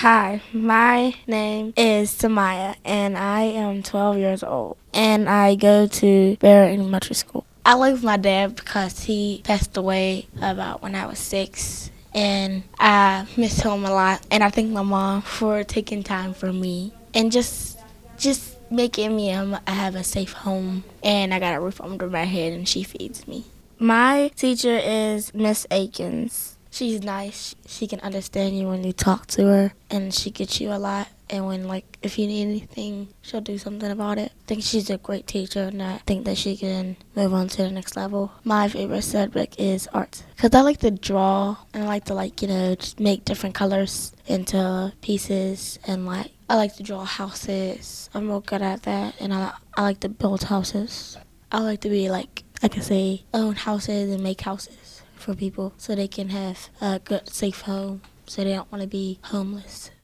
Hi, my name is Samaya, and I am 12 years old, and I go to Barrett Elementary School. I live with my dad because he passed away about when I was 6, and I miss him a lot. And I thank my mom for taking time for me and just making me I have a safe home, and I got a roof under my head, and she feeds me. My teacher is Miss Akins. She's nice. She can understand you when you talk to her, and she gets you a lot. And when, if you need anything, she'll do something about it. I think she's a great teacher, and I think that she can move on to the next level. My favorite subject is art, because I like to draw, and I like to, just make different colors into pieces, and, I like to draw houses. I'm real good at that, and I like to build houses. I like to be, own houses and make houses for people so they can have a good, safe home, so they don't want to be homeless.